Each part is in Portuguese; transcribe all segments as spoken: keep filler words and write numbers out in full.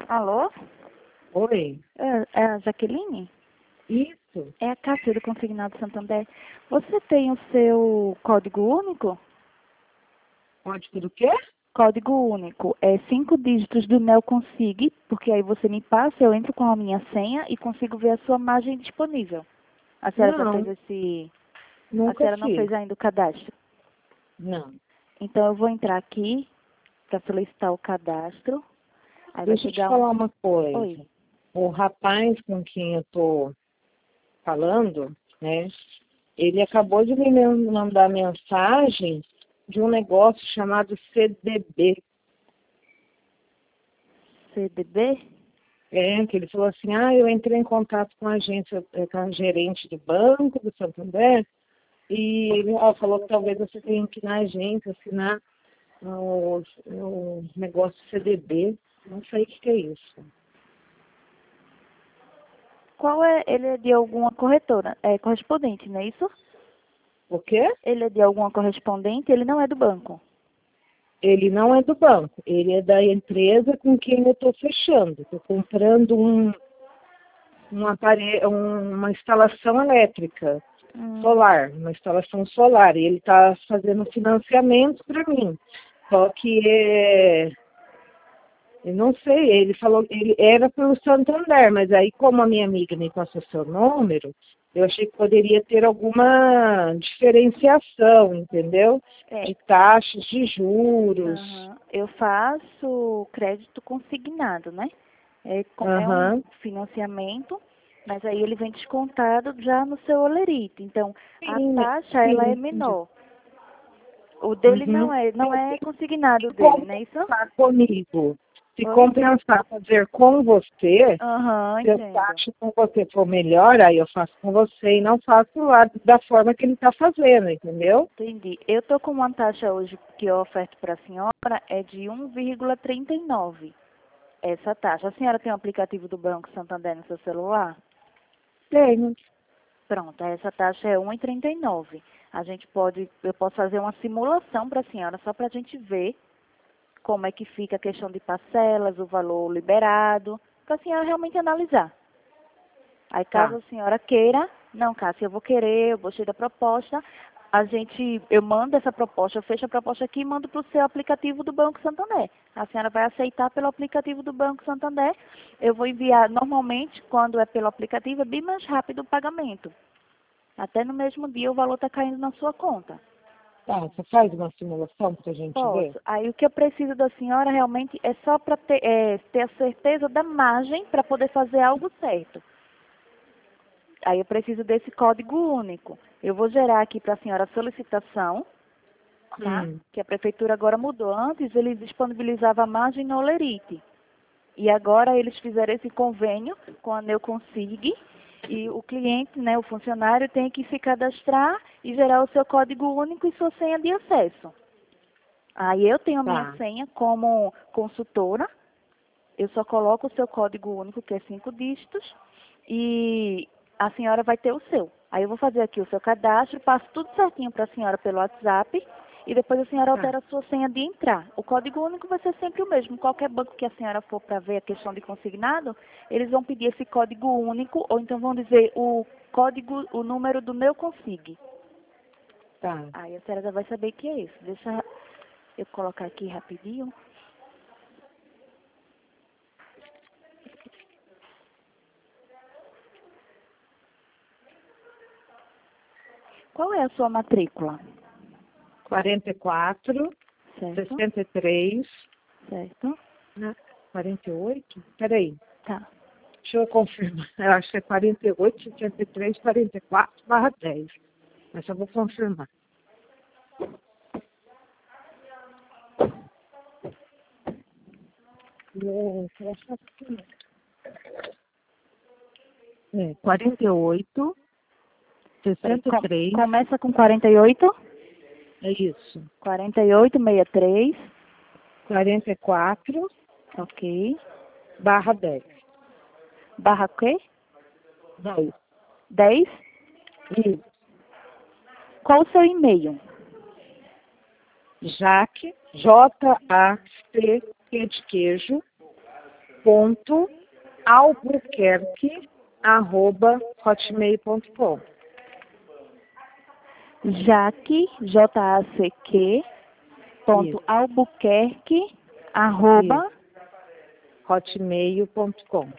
Alô? Oi. É, é a Jaqueline? Isso. É a Cássia do Consignado Santander. Você tem o seu código único? Código do quê? Código único. É cinco dígitos do Neoconsig, porque aí você me passa, eu entro com a minha senha e consigo ver a sua margem disponível. A senhora já fez Não, esse... A nunca senhora não fiz. fez ainda o cadastro? Não. Então eu vou entrar aqui para solicitar o cadastro. Aí vai Deixa eu te chegar um... falar uma coisa. Oi. O rapaz com quem eu tô falando, né, ele acabou de me mandar mensagem de um negócio chamado C D B. C D B? É, que ele falou assim, ah, eu entrei em contato com a agência, eh, com a gerente do banco do Santander, e ele ó, falou que talvez você tenha que ir na agência assinar o, o negócio C D B. Não sei o que, que é isso. Qual é? Ele é de alguma corretora? É correspondente, não é isso? O quê? Ele é de alguma correspondente, ele não é do banco. Ele não é do banco, ele é da empresa com quem eu estou fechando. Estou comprando um, um apare... um, uma instalação elétrica Hum, solar, uma instalação solar. E ele está fazendo financiamento para mim. Só que é... eu não sei, ele falou que ele era pelo Santander, mas aí como a minha amiga me passou seu número, eu achei que poderia ter alguma diferenciação, entendeu? é. De taxas de juros. Aham. Eu faço crédito consignado, né? É, com- é um Aham. financiamento, mas aí ele vem descontado já no seu olerite. Então, a Sim, taxa ela sim, é entendi. menor. O dele não Uhum. é, não Eu é tenho consignado que dele, não é isso? compensar comigo. Se Oi? compensar fazer com você, Aham, se a entendo. taxa com você for melhor, aí eu faço com você e não faço lá da forma que ele está fazendo, entendeu? Entendi. Eu tô com uma taxa hoje que eu oferto para a senhora é de um vírgula trinta e nove. Essa taxa. A senhora tem o aplicativo do Banco Santander no seu celular? Tenho. Pronto, essa taxa é um vírgula trinta e nove. A gente pode, eu posso fazer uma simulação para a senhora só para a gente ver como é que fica a questão de parcelas, o valor liberado, para a senhora realmente analisar. Aí caso Tá. a senhora queira, não, Cássia, eu vou querer, eu gostei da proposta, a gente, eu mando essa proposta, eu fecho a proposta aqui e mando para o seu aplicativo do Banco Santander. A senhora vai aceitar pelo aplicativo do Banco Santander. Eu vou enviar, normalmente, quando é pelo aplicativo, é bem mais rápido o pagamento. Até no mesmo dia o valor está caindo na sua conta. Tá, você faz uma simulação para a gente ver? Posso. Aí o que eu preciso da senhora realmente é só para ter, é, ter a certeza da margem para poder fazer algo certo. Aí eu preciso desse código único. Eu vou gerar aqui para a senhora a solicitação, tá? Hum. Que a prefeitura agora mudou. Antes eles disponibilizavam a margem no Olerite. E agora eles fizeram esse convênio com a Neoconsig e o cliente, né, o funcionário tem que se cadastrar e gerar o seu código único e sua senha de acesso. Aí eu tenho a minha Tá. senha como consultora, eu só coloco o seu código único, que é cinco dígitos, e a senhora vai ter o seu. Aí eu vou fazer aqui o seu cadastro, passo tudo certinho para a senhora pelo WhatsApp, e depois a senhora Tá. altera a sua senha de entrar. O código único vai ser sempre o mesmo. Qualquer banco que a senhora for para ver a questão de consignado, eles vão pedir esse código único, ou então vão dizer o código, o número do meu consig. Tá. Aí a senhora já vai saber que é isso. Deixa eu colocar aqui rapidinho. Qual é a sua matrícula? quarenta e quatro, Certo? sessenta e três, Certo? né? quarenta e oito? Peraí. Tá. Deixa eu confirmar. Eu acho que é quarenta e oito, sessenta e três, quarenta e quatro barra dez. Mas eu vou confirmar. É, quarenta e oito, Peraí, sessenta e com- três, começa com quarenta e oito, é isso. quarenta e oito, sessenta e três, quarenta e quatro ok. barra dez. Barra quê? dez. dez. Isso. Qual o seu e-mail? Jaque, J A C, Q de queijo, ponto albuquerque arroba hotmail ponto com. Jaque, J A C Q, ponto Isso. Albuquerque, arroba, hotmail ponto com.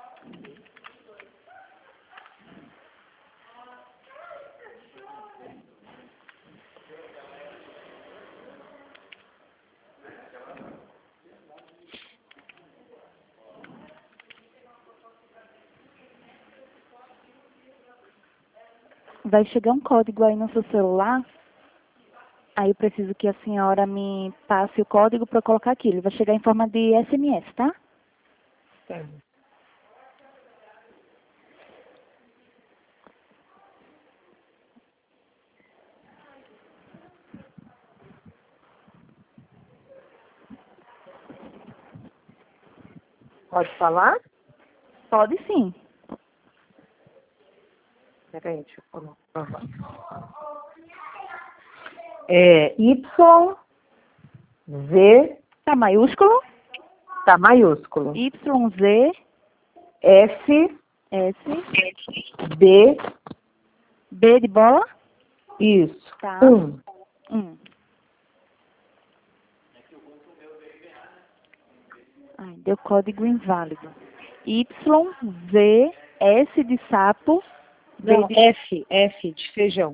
vai chegar um código aí no seu celular. Aí eu preciso que a senhora me passe o código para eu colocar aqui. Ele vai chegar em forma de S M S, tá? Tá. Pode falar? Pode sim. Peraí, deixa eu colocar. É Y, Z, Tá maiúsculo? tá maiúsculo. Y, Z, F, S, B, B de bola? isso. Tá. Um. Um. Ai, deu código inválido. Y, Z, S de sapo, B Não, de... F, F de feijão.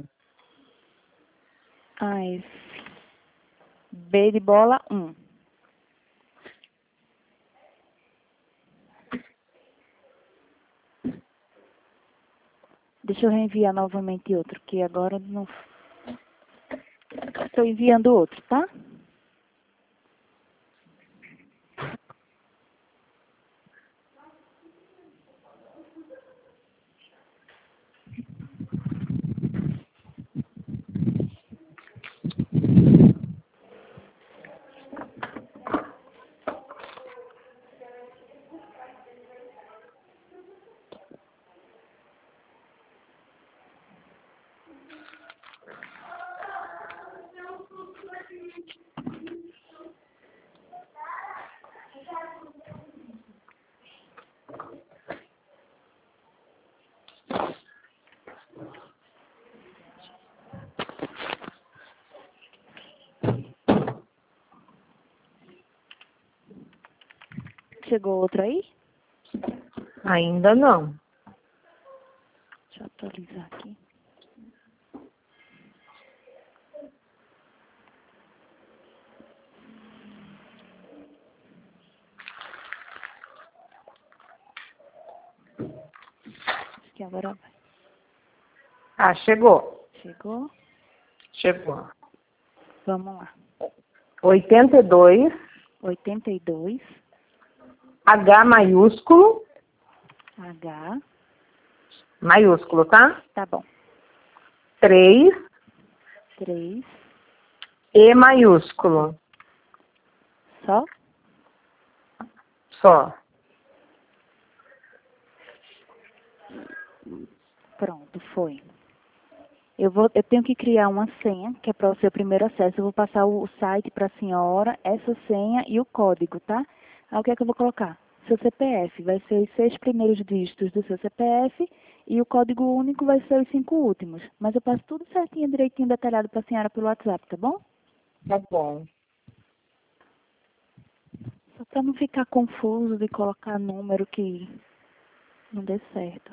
Ai, B de bola, um. Deixa eu reenviar novamente outro, que agora não... Estou enviando outro, tá? Chegou outro aí? Ainda não. Deixa eu atualizar aqui. Acho que agora vai. Ah, chegou. Chegou? Chegou. Vamos lá. oitenta e dois, oitenta e dois, H maiúsculo, H, maiúsculo, tá? tá bom. três, três, E maiúsculo, só? só. Pronto, foi. Eu, vou, eu tenho que criar uma senha, que é para o seu primeiro acesso. Eu vou passar o, o site para a senhora, essa senha e o código, tá? Aí o que é que eu vou colocar? Seu C P F, vai ser os seis primeiros dígitos do seu C P F e o código único vai ser os cinco últimos. Mas eu passo tudo certinho, direitinho, detalhado para a senhora pelo WhatsApp, tá bom? Tá bom. Só para não ficar confuso de colocar número que não dê certo.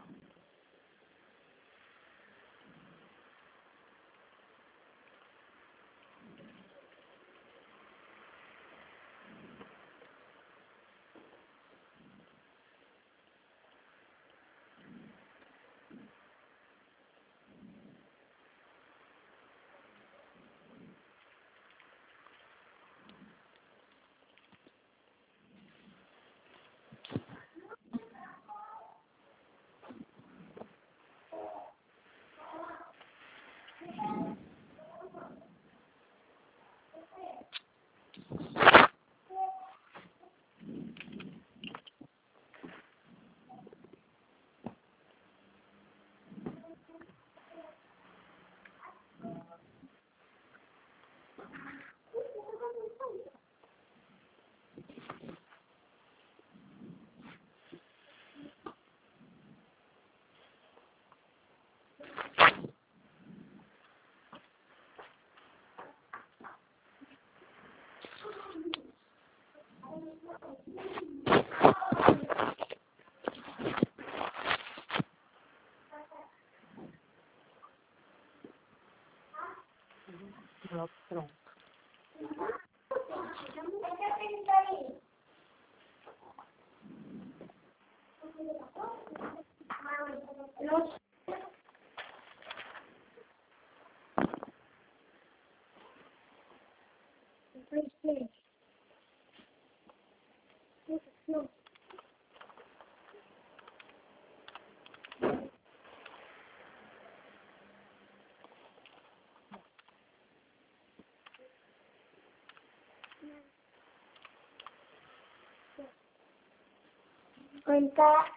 Contar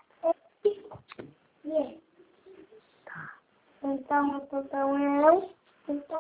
então, então eu então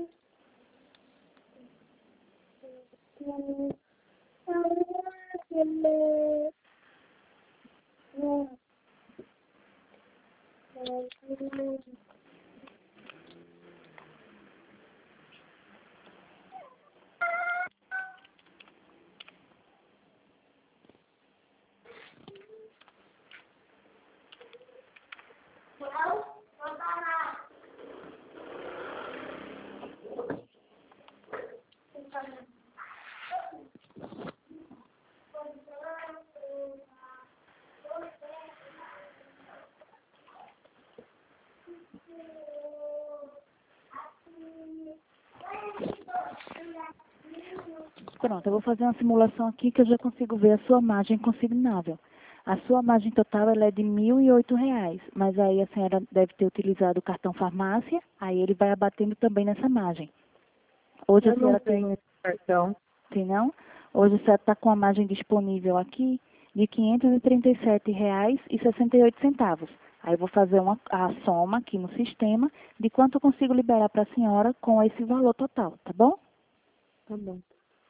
Pronto, eu vou fazer uma simulação aqui que eu já consigo ver a sua margem consignável. A sua margem total ela é de mil e oito reais, mas aí a senhora deve ter utilizado o cartão farmácia, aí ele vai abatendo também nessa margem. Hoje Eu a senhora não tem, tenho esse cartão. tem não? Hoje a senhora está com a margem disponível aqui de quinhentos e trinta e sete reais e sessenta e oito centavos. Aí eu vou fazer uma, a soma aqui no sistema de quanto eu consigo liberar para a senhora com esse valor total, tá bom? Tá bom.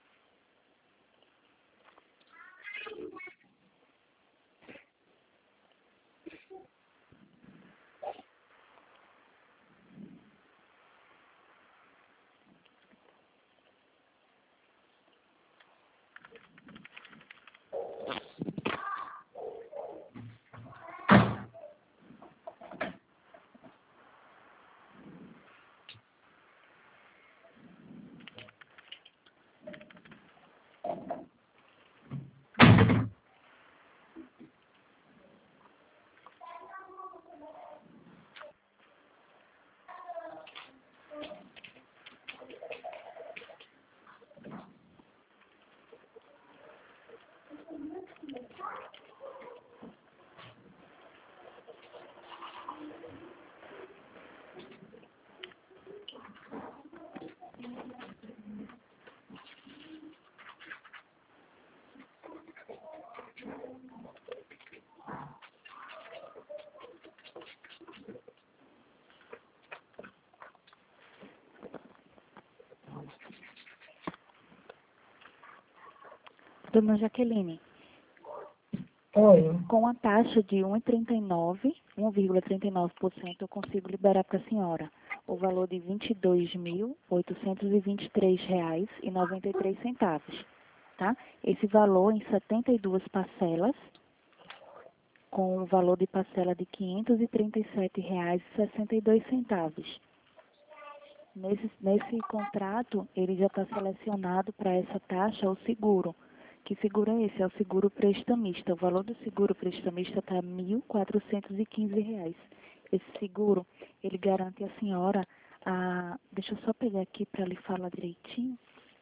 Dona Jaqueline, Oi. com a taxa de um vírgula trinta e nove, um vírgula trinta e nove por cento, eu consigo liberar para a senhora o valor de vinte e dois mil, oitocentos e vinte e três reais e noventa e três centavos, tá? Esse valor em setenta e duas parcelas, com o valor de parcela de quinhentos e trinta e sete reais e sessenta e dois centavos. Nesse, nesse contrato, ele já está selecionado para essa taxa o seguro. Que seguro é esse? É o seguro prestamista. O valor do seguro prestamista está mil quatrocentos e quinze reais. Esse seguro, ele garante a senhora a... Deixa eu só pegar aqui para lhe falar direitinho.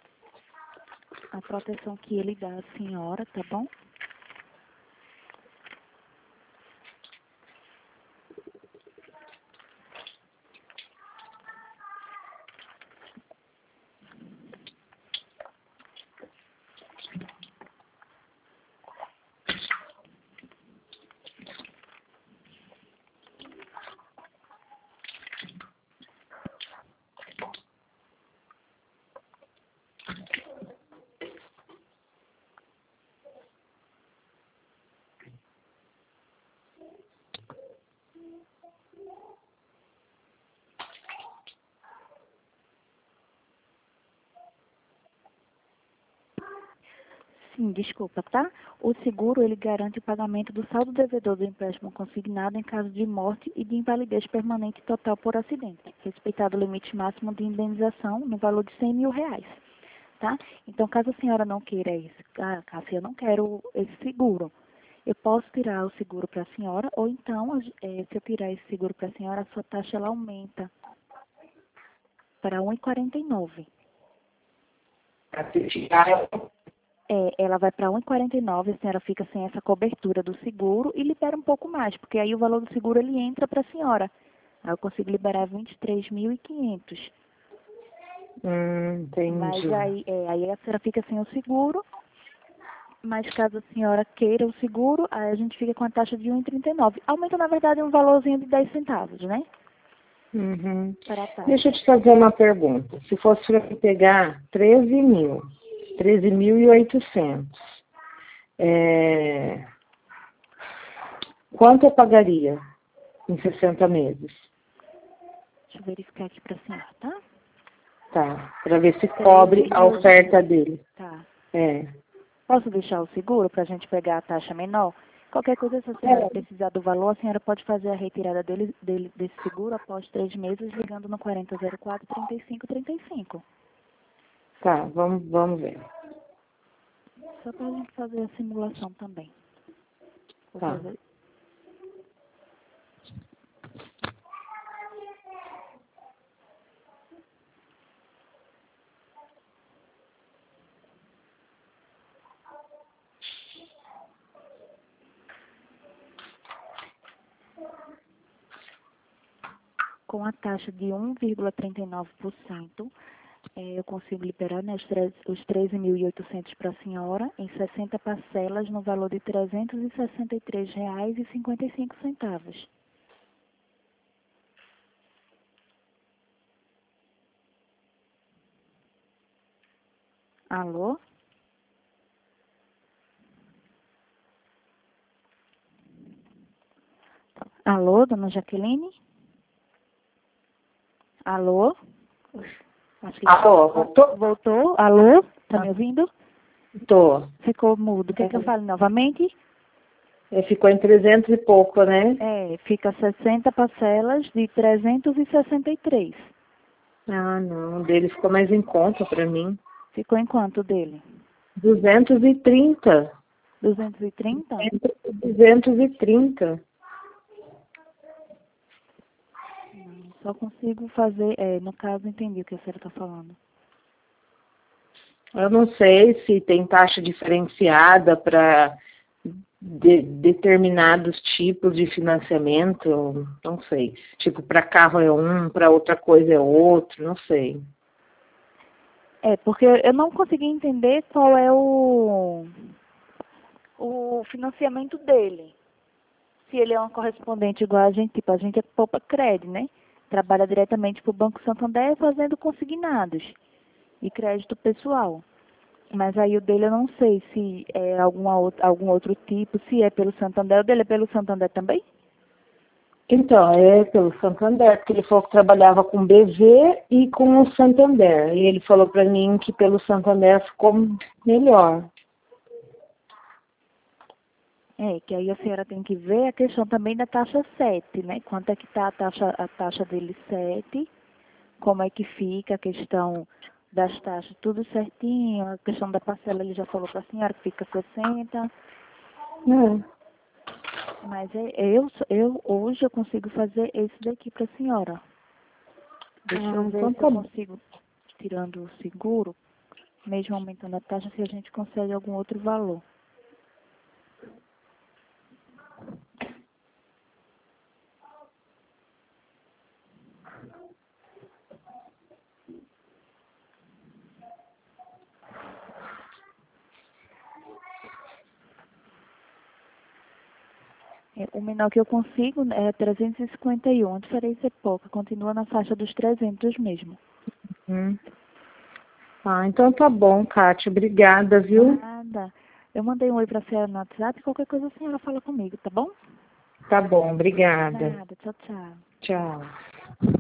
A proteção que ele dá à senhora, tá bom? Sim, desculpa, tá? O seguro, ele garante o pagamento do saldo devedor do empréstimo consignado em caso de morte e de invalidez permanente total por acidente, respeitado o limite máximo de indenização no valor de cem mil reais, tá? Então, caso a senhora não queira isso, ah, Cássia, eu não quero esse seguro, eu posso tirar o seguro para a senhora, ou então, eh, se eu tirar esse seguro para a senhora, a sua taxa ela aumenta para um vírgula quarenta e nove. Para se tirar, É, ela vai para um e quarenta e nove, a senhora fica sem essa cobertura do seguro e libera um pouco mais, porque aí o valor do seguro ele entra para a senhora. Aí eu consigo liberar vinte e três mil e quinhentos. Hum, Mas entendi. aí, é, aí a senhora fica sem o seguro, mas caso a senhora queira o seguro, aí a gente fica com a taxa de um e trinta e nove. Aumenta, na verdade, um valorzinho de dez centavos, né? Uhum. Para a taxa. Deixa eu te fazer uma pergunta. Se fosse para pegar treze mil, treze mil e oitocentos, é... quanto eu pagaria em sessenta meses? Deixa eu verificar aqui para a senhora, tá? Tá, para ver se cobre a oferta dele. Tá. É. Posso deixar o seguro para a gente pegar a taxa menor? Qualquer coisa, se a senhora precisar do valor, a senhora pode fazer a retirada dele, dele, desse seguro após três meses, ligando no quarenta zero quatro, trinta e cinco trinta e cinco. Tá, vamos, vamos ver. Só para a gente fazer a simulação também. Vou Tá. fazer. Com a taxa de um vírgula trinta e nove por cento, eh, eu consigo liberar, né, os tre- os treze mil e oitocentos para a senhora em sessenta parcelas no valor de trezentos e sessenta e três reais e cinquenta e cinco centavos. Alô? Alô, dona Jaqueline? Alô? Acho que Alô, voltou? voltou. Alô? Tá me ouvindo? Tô. Ficou mudo. Quer que eu fale novamente? É, ficou em trezentos e pouco, né? É, fica sessenta parcelas de trezentos e sessenta e três. Ah, não, o dele ficou mais em conta para mim. Ficou em quanto dele? duzentos e trinta. duzentos e trinta? duzentos e trinta. Não, só consigo fazer, é, no caso, entendi o que a senhora está falando. Eu não sei se tem taxa diferenciada para de, determinados tipos de financiamento, não sei. Tipo, para carro é um, para outra coisa é outro, não sei. É, porque eu não consegui entender qual é o, o financiamento dele. Se ele é um correspondente igual a gente, tipo, a gente é Poupa Cred, né? Trabalha diretamente para o Banco Santander fazendo consignados e crédito pessoal. Mas aí o dele eu não sei se é alguma outra, algum outro tipo, se é pelo Santander. O dele é pelo Santander também? Então, é pelo Santander, porque ele falou que trabalhava com B V e com o Santander. E ele falou para mim que pelo Santander ficou melhor. É, que aí a senhora tem que ver a questão também da taxa sete, né? Quanto é que está a taxa, a taxa dele sete, como é que fica a questão das taxas, tudo certinho, a questão da parcela ele já falou para a senhora que fica sessenta, É. mas é, eu, eu hoje eu consigo fazer esse daqui para a senhora. Deixa Ah, eu ver então se eu tá bom. consigo, tirando o seguro, mesmo aumentando a taxa, se a gente consegue algum outro valor. É, o menor que eu consigo é trezentos e cinquenta e um, a diferença é pouca, continua na faixa dos trezentos mesmo. Hum. Ah, então tá bom, Kátia. Obrigada, viu? Nada. Eu mandei um oi pra senhora no WhatsApp, qualquer coisa a senhora fala comigo, tá bom? Tá bom, obrigada. Nada, tchau, tchau. Tchau.